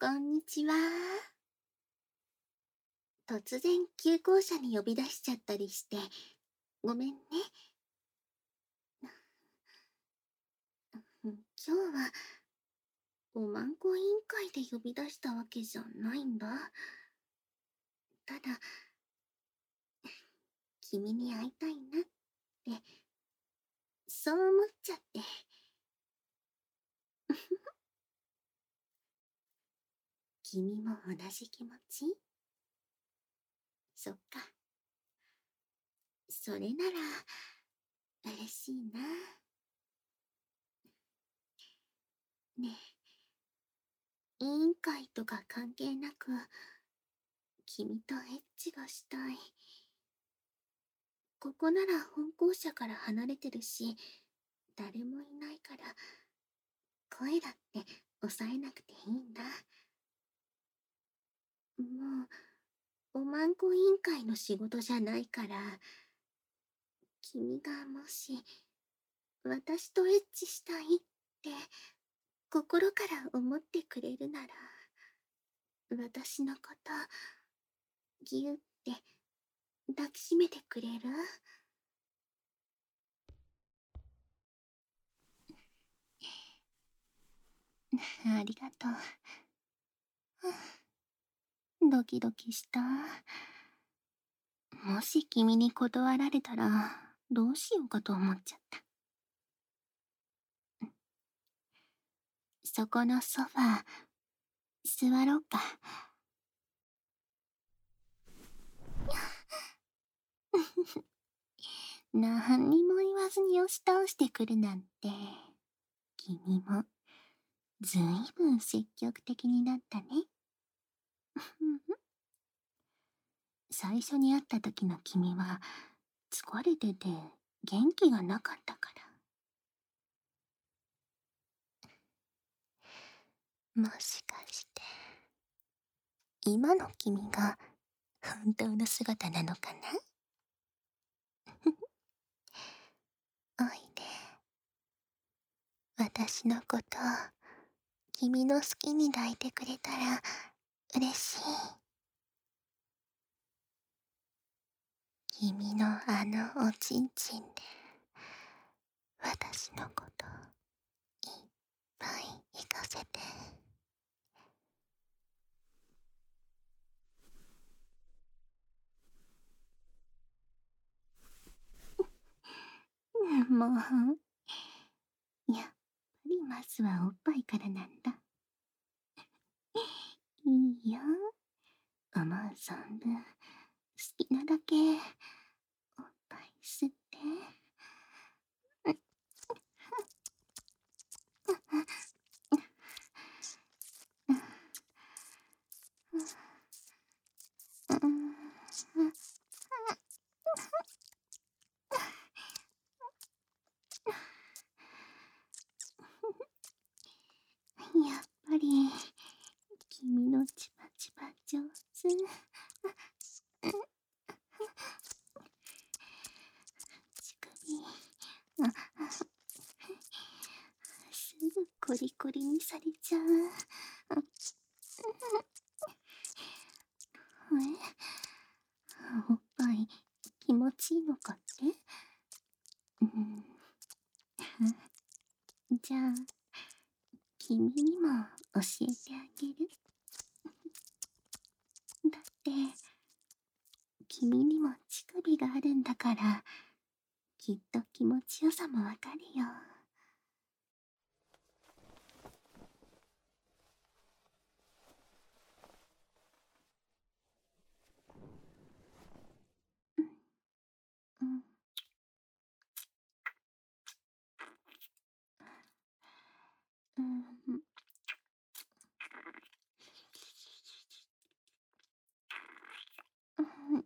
こんにちは。突然急行車に呼び出しちゃったりして、ごめんね。今日はおまんこ委員会で呼び出したわけじゃないんだ。ただ、君に会いたいなって、そう思っちゃって。君も同じ気持ち？そっか。それなら、嬉しいな。ねえ、委員会とか関係なく、君とエッチがしたい。ここなら本校舎から離れてるし、誰もいないから、声だって抑えなくていいんだ。もう、おまんこ委員会の仕事じゃないから、君がもし、私とエッチしたいって、心から思ってくれるなら、私のこと、ぎゅって抱きしめてくれる？ありがとう。ドキドキした。もし君に断られたら、どうしようかと思っちゃった。そこのソファー、座ろうか。何にも言わずに押し倒してくるなんて、君も、ずいぶん積極的になったね。最初に会った時の君は、疲れてて元気がなかったから。もしかして、今の君が本当の姿なのかな？おいで。私のこと、君の好きに抱いてくれたら嬉しい。君のあのおちんちんで、私のこといっぱい行かせて。もう、やっぱりまずはおっぱいからなんだ。いいよ。思う存分、好きなだけ、おっぱい吸って。やっぱり、君のチバチバ上手。乳首、すぐコリコリにされちゃう。おっぱい気持ちいいのかって？じゃあ、君にも教えてあげる。だって、君にも乳首があるんだから、きっと気持ちよさもわかるよ。うん。うん。うん。うん。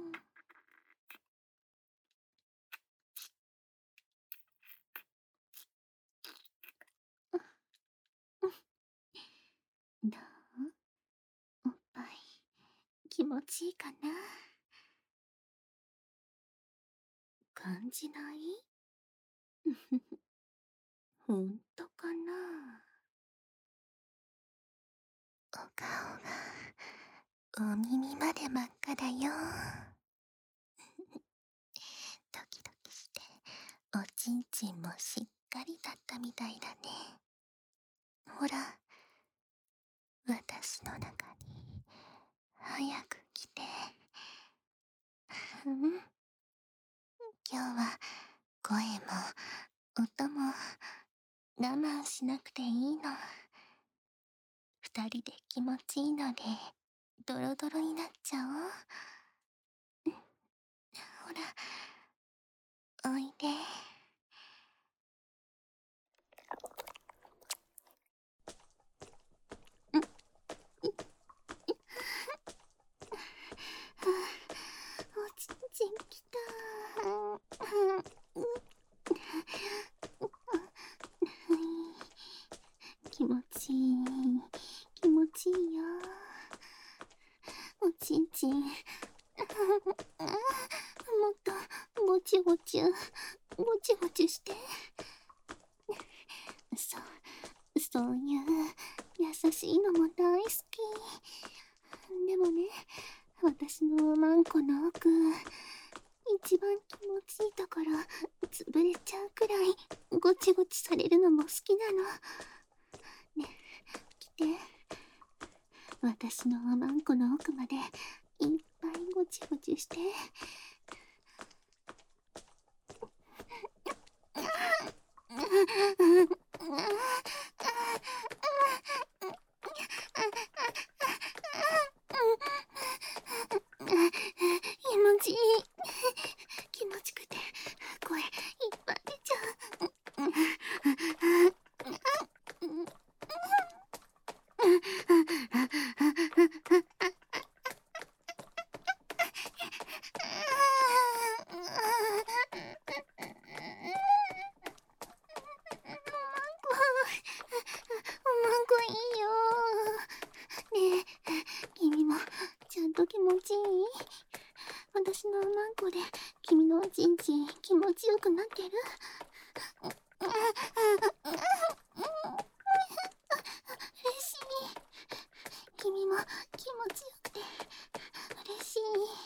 どう？おっぱい気持ちいいかな？感じない？ほんとかな？ 顔がお耳まで真っ赤だよ。ドキドキしておちんちんもしっかりだったみたいだね。ほら、私の中に早く来て。うん、今日は声も音も我慢しなくていいの。二人で気持ちいいのでドロドロになっちゃおう。ほら、おいで。おちんちんきた。気持ちいい、気持ちいいよ。おちんちんもっとごちゅごちゅごちゅごちゅして。そういう優しいのも大好き。でもね、私のマンコの奥、一番気持ちいいところ潰れちゃうくらいごちごちされるのも好きなの。ね、来て。私のマンコの奥までいっぱいごちごちして。気持ちいい。気持ちくて声いっぱい出ちゃう。おまんこいいよ。ねえ、君もちゃんと気持ちいい？私のおまんこで君のおちんちん気持ちよくなってる？嬉しい。君も気持ちよくて嬉しい。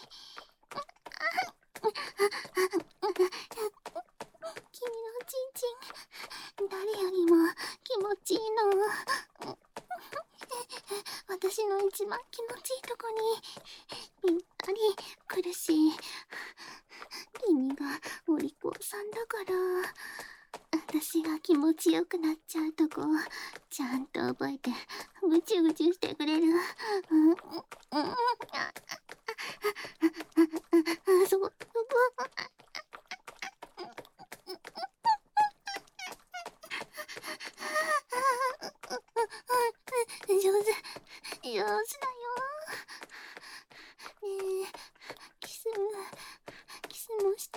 君のおちんちん誰よりも気持ちいいの。私の一番気持ちいいとこにぴったり来るし、君がお利口さんだから私が気持ちよくなっちゃうとこちゃんと覚えてぐちゅぐちゅしてくれる。そこ上手だよ。ねえ、キスもして。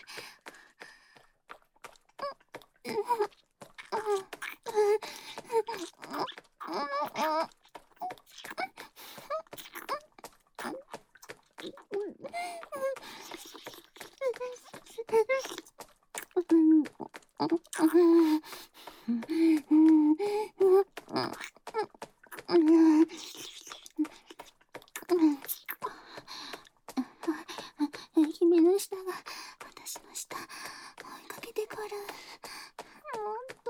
君の舌が私の舌追いかけてくる。もっと。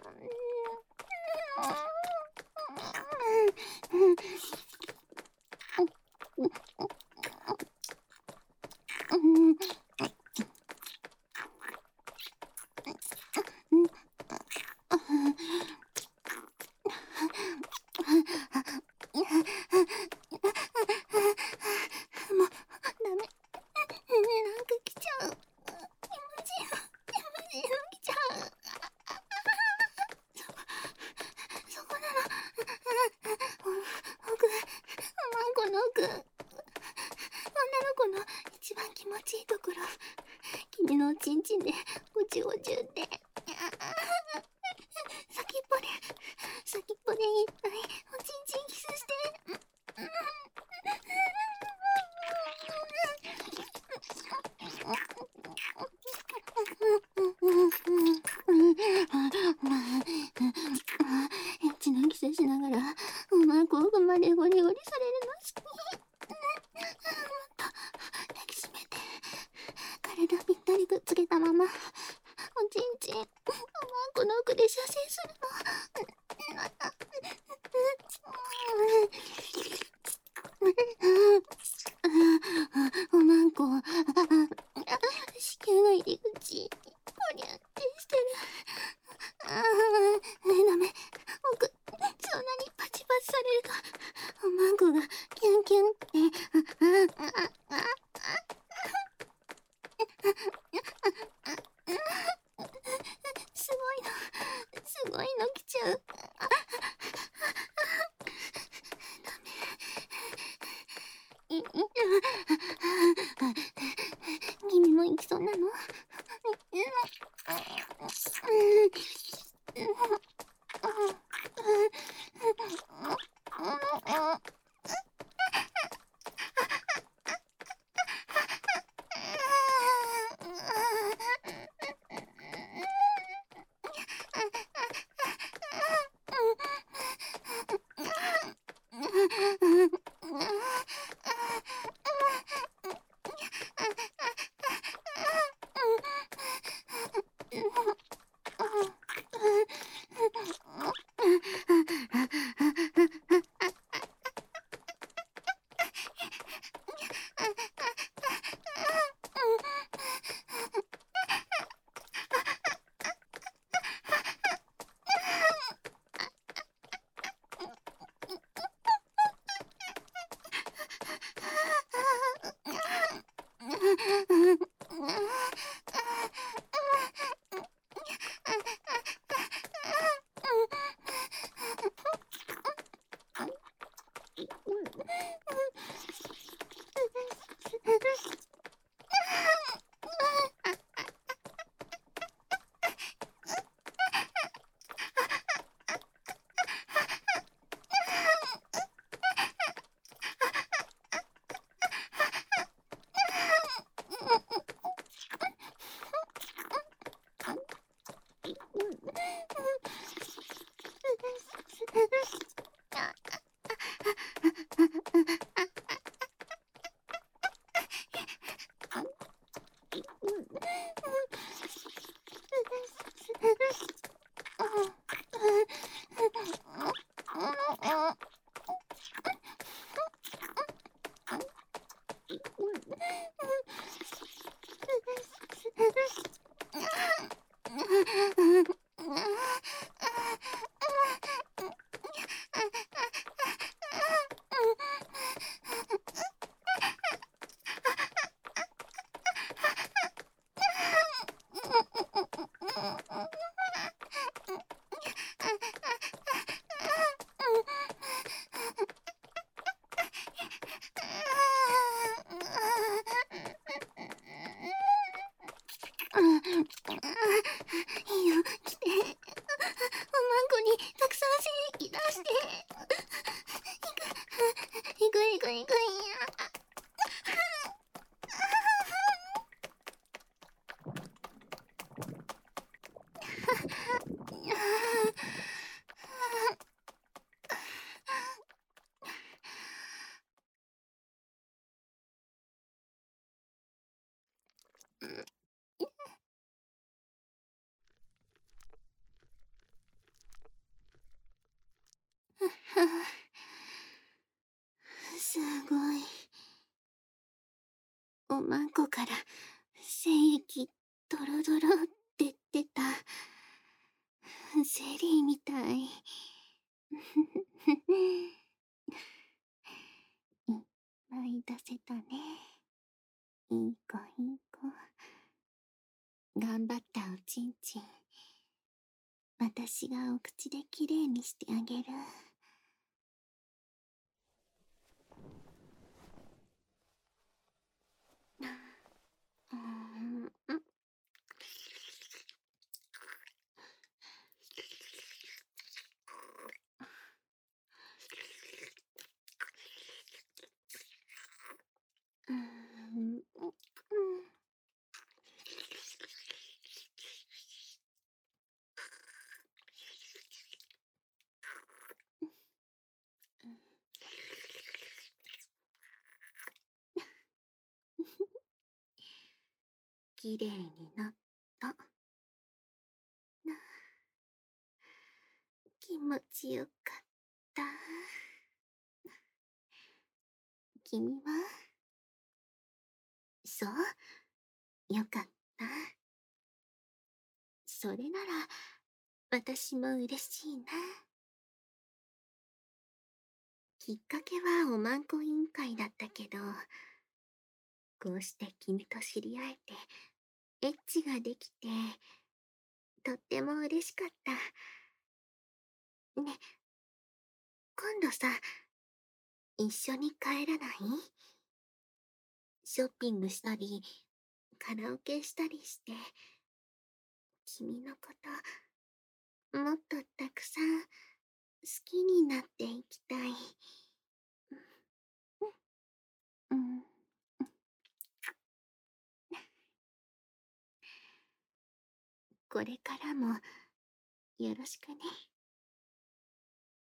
もうダメ。なんか来ちゃう。気持ちいいの来ちゃう。そこなの。奥、マンコの奥。女の子の一番気持ちいいところ。君のおちんちんでごちゅごちゅって。先っぽでいっぱいおちんちんキスして。エッチなキスしながらおまんこ奥まで体ぴったりくっつけたまま、おちんちん、おまんこの奥で射精するの。おまんこ、子宮の入り口、こりゃってしてる。ダメ。奥、そんなにパチパチされると、おまんこがキュンキュンって。すごいの、すごいの来ちゃう。君も行きそうなの？いいよ、来て。おまんこにたくさん精液出して。いくいくいくいや。すごい。おまんこから精液ドロドロって出た。ゼリーみたい。いっぱい出せたね。いい子いい子。頑張ったおちんちん。私がお口できれいにしてあげる。 きれいになった。気持ちよかった。君は？そう、よかった。それなら、私も嬉しいな。きっかけはおまんこ委員会だったけど、こうして君と知り合えて、エッチができて、とっても嬉しかった。ね、今度さ、一緒に帰らない？ショッピングしたり、カラオケしたりして、君のこと、もっとたくさん好きになっていきたい。うん。これからもよろしくね。